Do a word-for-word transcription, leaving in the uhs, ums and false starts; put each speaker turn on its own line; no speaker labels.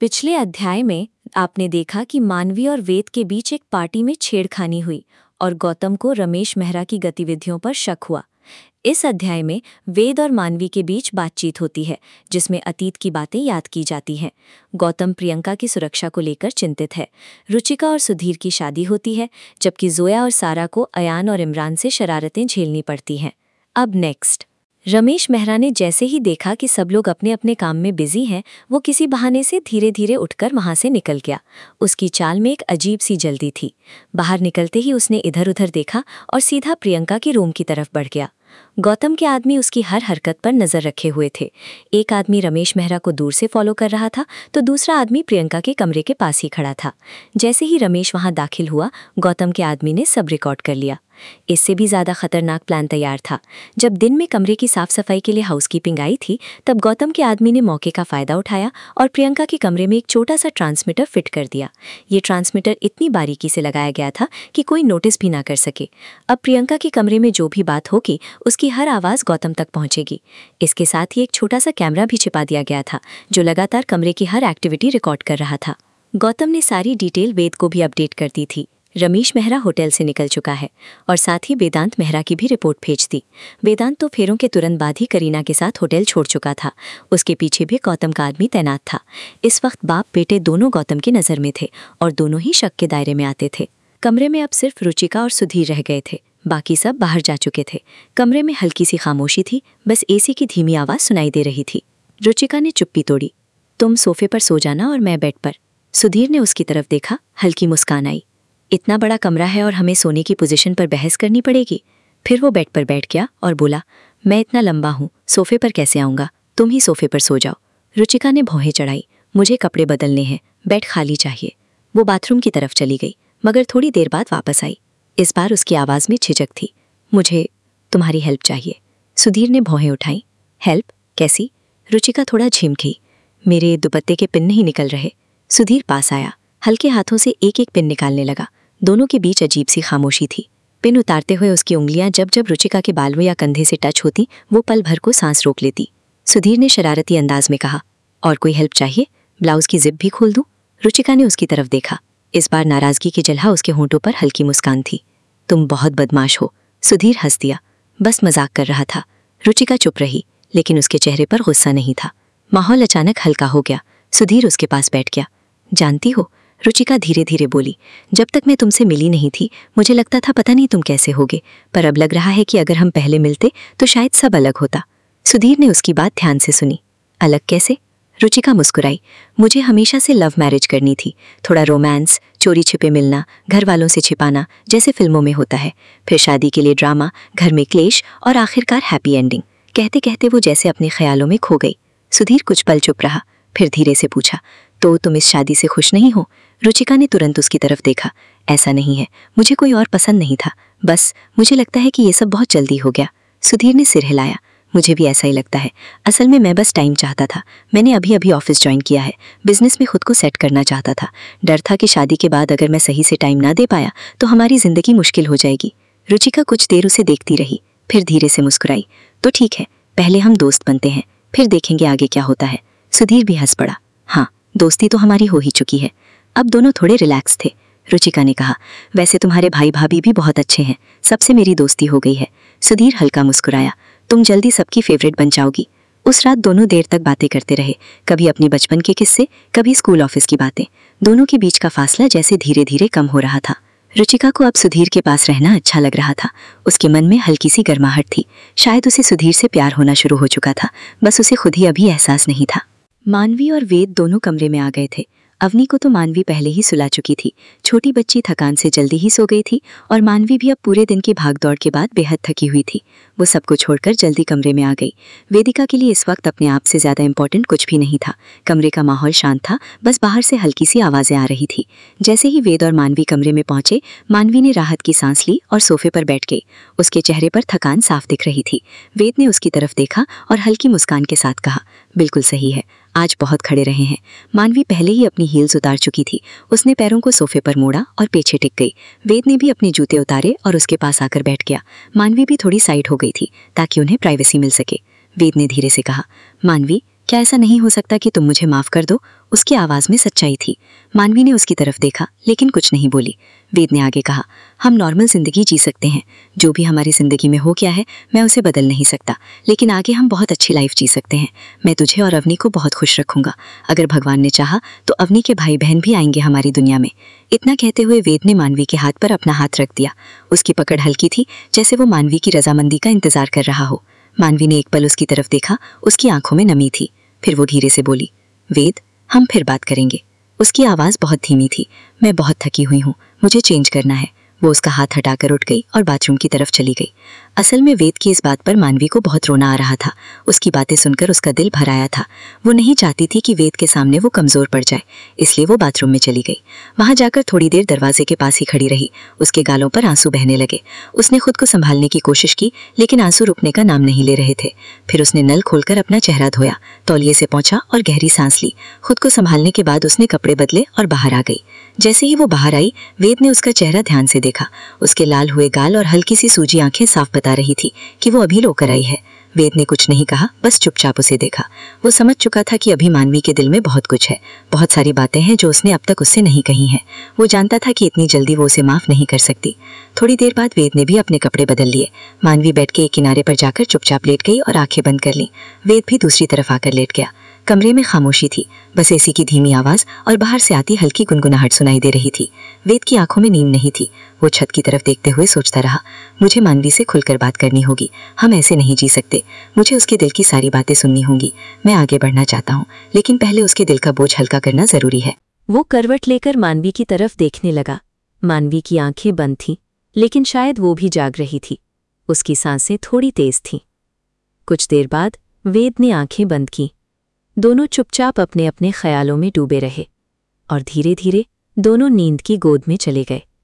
पिछले अध्याय में आपने देखा कि मानवी और वेद के बीच एक पार्टी में छेड़खानी हुई और गौतम को रमेश मेहरा की गतिविधियों पर शक हुआ। इस अध्याय में वेद और मानवी के बीच बातचीत होती है जिसमें अतीत की बातें याद की जाती हैं। गौतम प्रियंका की सुरक्षा को लेकर चिंतित है। रुचिका और सुधीर की शादी होती है जबकि जोया और सारा को अयान और इमरान से शरारतें झेलनी पड़ती हैं। अब नेक्स्ट, रमेश मेहरा ने जैसे ही देखा कि सब लोग अपने अपने काम में बिजी हैं, वो किसी बहाने से धीरे धीरे उठकर वहां से निकल गया। उसकी चाल में एक अजीब सी जल्दी थी। बाहर निकलते ही उसने इधर उधर देखा और सीधा प्रियंका के रूम की तरफ बढ़ गया। गौतम के आदमी उसकी हर हरकत पर नजर रखे हुए थे। एक आदमी रमेश मेहरा को दूर से फॉलो कर रहा था तो दूसरा आदमी प्रियंका के कमरे के पास ही खड़ा था। जैसे ही रमेश वहां दाखिल हुआ, गौतम के आदमी ने सब रिकॉर्ड कर लिया। इससे भी ज्यादा खतरनाक प्लान तैयार था। जब दिन में कमरे की साफ सफाई के लिए हाउसकीपिंग आई थी, तब गौतम के आदमी ने मौके का फायदा उठाया और प्रियंका के कमरे में एक छोटा सा ट्रांसमीटर फिट कर दिया। ये ट्रांसमीटर इतनी बारीकी से लगाया गया था कि कोई नोटिस भी ना कर सके। अब प्रियंका के कमरे में जो भी बात होगी उसकी हर आवाज गौतम तक पहुंचेगी। इसके साथ ही एक छोटा सा कैमरा भी छिपा दिया गया था जो लगातार कमरे की हर एक्टिविटी रिकॉर्ड कर रहा था। गौतम ने सारी डिटेल वेद को भी अपडेट कर दी थी। रमेश मेहरा होटल से निकल चुका है और साथ ही वेदांत मेहरा की भी रिपोर्ट भेज दी। वेदांत तो फेरों के तुरंत बाद ही करीना के साथ होटल छोड़ चुका था। उसके पीछे भी गौतम का आदमी तैनात था। इस वक्त बाप बेटे दोनों गौतम की नज़र में थे और दोनों ही शक के दायरे में आते थे। कमरे में अब सिर्फ रुचिका और सुधीर रह गए थे, बाकी सब बाहर जा चुके थे। कमरे में हल्की सी खामोशी थी, बस एसी की धीमी आवाज़ सुनाई दे रही थी। रुचिका ने चुप्पी तोड़ी। तुम सोफे पर सो जाना और मैं बेड पर। सुधीर ने उसकी तरफ देखा, हल्की मुस्कान आई। इतना बड़ा कमरा है और हमें सोने की पोजीशन पर बहस करनी पड़ेगी। फिर वो बेड पर बैठ गया और बोला, मैं इतना लंबा हूँ, सोफे पर कैसे आऊँगा? तुम ही सोफे पर सो जाओ। रुचिका ने भौहें चढ़ाई। मुझे कपड़े बदलने हैं, बेड खाली चाहिए। वो बाथरूम की तरफ चली गई मगर थोड़ी देर बाद वापस आई। इस बार उसकी आवाज़ में झिझक थी। मुझे तुम्हारी हेल्प चाहिए। सुधीर ने भौहें उठाई। हेल्प? कैसी? रुचिका थोड़ा झिम गई। मेरे दुपट्टे के पिन नहीं निकल रहे। सुधीर पास आया, हल्के हाथों से एक एक पिन निकालने लगा। दोनों के बीच अजीब सी खामोशी थी। पिन उतारते हुए उसकी उंगलियां जब जब रुचिका के बालों या कंधे से टच होती, वो पल भर को सांस रोक लेती। सुधीर ने शरारती अंदाज में कहा, और कोई हेल्प चाहिए? ब्लाउज की जिप भी खोल दूं? रुचिका ने उसकी तरफ देखा। इस बार नाराजगी की जलहा उसके होंठों पर हल्की मुस्कान थी। तुम बहुत बदमाश हो। सुधीर हंस दिया। बस मजाक कर रहा था। रुचिका चुप रही, लेकिन उसके चेहरे पर गुस्सा नहीं था। माहौल अचानक हल्का हो गया। सुधीर उसके पास बैठ गया। जानती हो, रुचिका धीरे धीरे बोली, जब तक मैं तुमसे मिली नहीं थी मुझे लगता था पता नहीं तुम कैसे होगे, पर अब लग रहा है कि अगर हम पहले मिलते तो शायद सब अलग होता। सुधीर ने उसकी बात ध्यान से सुनी। अलग कैसे? रुचिका मुस्कुराई। मुझे हमेशा से लव मैरिज करनी थी। थोड़ा रोमांस, चोरी छिपे मिलना, घर वालों से छिपाना, जैसे फिल्मों में होता है। फिर शादी के लिए ड्रामा, घर में क्लेश और आखिरकार हैप्पी एंडिंग। कहते कहते वो जैसे अपने ख्यालों में खो गई। सुधीर कुछ पल चुप रहा, फिर धीरे से पूछा, तो तुम इस शादी से खुश नहीं हो? रुचिका ने तुरंत उसकी तरफ देखा। ऐसा नहीं है, मुझे कोई और पसंद नहीं था, बस मुझे लगता है कि ये सब बहुत जल्दी हो गया। सुधीर ने सिर हिलाया। मुझे भी ऐसा ही लगता है। असल में मैं बस टाइम चाहता था। मैंने अभी अभी ऑफिस ज्वाइन किया है, बिजनेस में खुद को सेट करना चाहता था। डर था कि शादी के बाद अगर मैं सही से टाइम ना दे पाया तो हमारी जिंदगी मुश्किल हो जाएगी। रुचिका कुछ देर उसे देखती रही, फिर धीरे से मुस्कुराई। तो ठीक है, पहले हम दोस्त बनते हैं, फिर देखेंगे आगे क्या होता है। सुधीर भी हंस पड़ा। हाँ, दोस्ती तो हमारी हो ही चुकी है। अब दोनों थोड़े रिलैक्स थे। रुचिका ने कहा, वैसे तुम्हारे भाई भाभी भी बहुत अच्छे हैं, सबसे मेरी दोस्ती हो गई है। सुधीर हल्का मुस्कुराया। तुम जल्दी सबकी फेवरेट बन जाओगी। उस रात दोनों देर तक बातें करते रहे, कभी अपने बचपन के किस्से, कभी स्कूल ऑफिस की बातें। दोनों के बीच का फासला जैसे धीरे धीरे कम हो रहा था। रुचिका को अब सुधीर के पास रहना अच्छा लग रहा था। उसके मन में हल्की सी गर्माहट थी। शायद उसे सुधीर से प्यार होना शुरू हो चुका था, बस उसे खुद ही अभी एहसास नहीं था। मानवी और वेद दोनों कमरे में आ गए थे। अवनी को तो मानवी पहले ही सुला चुकी थी। छोटी बच्ची थकान से जल्दी ही सो गई थी और मानवी भी अब पूरे दिन की भागदौड़ के बाद बेहद थकी हुई थी। वो सबको छोड़कर जल्दी कमरे में आ गई। वेदिका के लिए इस वक्त अपने आप से ज़्यादा इम्पोर्टेंट कुछ भी नहीं था। कमरे का माहौल शांत था, बस बाहर से हल्की सी आवाज़ें आ रही थी। जैसे ही वेद और मानवी कमरे में पहुंचे, मानवी ने राहत की सांस ली और सोफे पर बैठ गई। उसके चेहरे पर थकान साफ दिख रही थी। वेद ने उसकी तरफ देखा और हल्की मुस्कान के साथ कहा, बिल्कुल सही है, आज बहुत खड़े रहे हैं। मानवी पहले ही अपनी हील्स उतार चुकी थी। उसने पैरों को सोफे पर मोड़ा और पीछे टिक गई। वेद ने भी अपने जूते उतारे और उसके पास आकर बैठ गया। मानवी भी थोड़ी साइड हो गई थी ताकि उन्हें प्राइवेसी मिल सके। वेद ने धीरे से कहा, मानवी,
क्या ऐसा नहीं हो सकता कि तुम मुझे माफ कर दो? उसकी आवाज में सच्चाई थी। मानवी ने उसकी तरफ देखा लेकिन कुछ नहीं बोली। वेद ने आगे कहा, हम नॉर्मल जिंदगी जी सकते हैं। जो भी हमारी जिंदगी में हो गया है मैं उसे बदल नहीं सकता, लेकिन आगे हम बहुत अच्छी लाइफ जी सकते हैं। मैं तुझे और अवनी को बहुत खुश रखूंगा। अगर भगवान ने चाहा तो अवनी के भाई बहन भी आएंगे हमारी दुनिया में। इतना कहते हुए वेद ने मानवी के हाथ पर अपना हाथ रख दिया। उसकी पकड़ हल्की थी, जैसे वो मानवी की रजामंदी का इंतजार कर रहा हो। मानवी ने एक पल उसकी तरफ देखा। उसकी आंखों में नमी थी। फिर वो धीरे से बोली, वेद, हम फिर बात करेंगे। उसकी आवाज बहुत धीमी थी। मैं बहुत थकी हुई हूँ, मुझे चेंज करना है। वो उसका हाथ हटाकर उठ गई और बाथरूम की तरफ चली गई। असल में वेद की इस बात पर मानवी को बहुत रोना आ रहा था। उसकी बातें सुनकर उसका दिल भर आया था। वो नहीं चाहती थी कि वेद के सामने वो कमजोर पड़ जाए, इसलिए वो बाथरूम में चली गई। वहां जाकर थोड़ी देर दरवाजे के पास ही खड़ी रही। उसके गालों पर आंसू बहने लगे। उसने खुद को संभालने की कोशिश की, लेकिन आंसू रुकने का नाम नहीं ले रहे थे। फिर उसने नल खोलकर अपना चेहरा धोया, तौलिए से पोंछा और गहरी सांस ली। खुद को संभालने के बाद उसने कपड़े बदले और बाहर आ गई। जैसे ही वो बाहर आई, वेद ने उसका चेहरा ध्यान से देखा। उसके लाल हुए गाल और हल्की सी सूजी आंखें साफ बता रही थी कि वो अभी लोकर आई है। वेद ने कुछ नहीं कहा, बस चुपचाप उसे देखा। वो समझ चुका था कि अभी मानवी के दिल में बहुत कुछ है, बहुत सारी बातें हैं जो उसने अब तक उससे नहीं कही हैं। वो जानता था कि इतनी जल्दी वो उसे माफ नहीं कर सकती। थोड़ी देर बाद वेद ने भी अपने कपड़े बदल लिए। मानवी बेड के एक किनारे पर जाकर चुपचाप लेट गई और आंखें बंद कर लीं। वेद भी दूसरी तरफ आकर लेट गया। कमरे में खामोशी थी, बस एसी की धीमी आवाज और बाहर से आती हल्की गुनगुनाहट सुनाई दे रही थी। वेद की आंखों में नींद नहीं थी। वो छत की तरफ देखते हुए सोचता रहा, मुझे मानवी से खुलकर बात करनी होगी। हम ऐसे नहीं जी सकते। मुझे उसके दिल की सारी बातें सुननी होंगी। मैं आगे बढ़ना चाहता हूँ, लेकिन पहले उसके दिल का बोझ हल्का करना जरूरी है।
वो करवट लेकर मानवी की तरफ देखने लगा। मानवी की आंखें बंद थीं, लेकिन शायद वो भी जाग रही थी। उसकी सांसें थोड़ी तेज थीं। कुछ देर बाद वेद ने आंखें बंद की। दोनों चुपचाप अपने अपने ख्यालों में डूबे रहे और धीरे धीरे दोनों नींद की गोद में चले गए।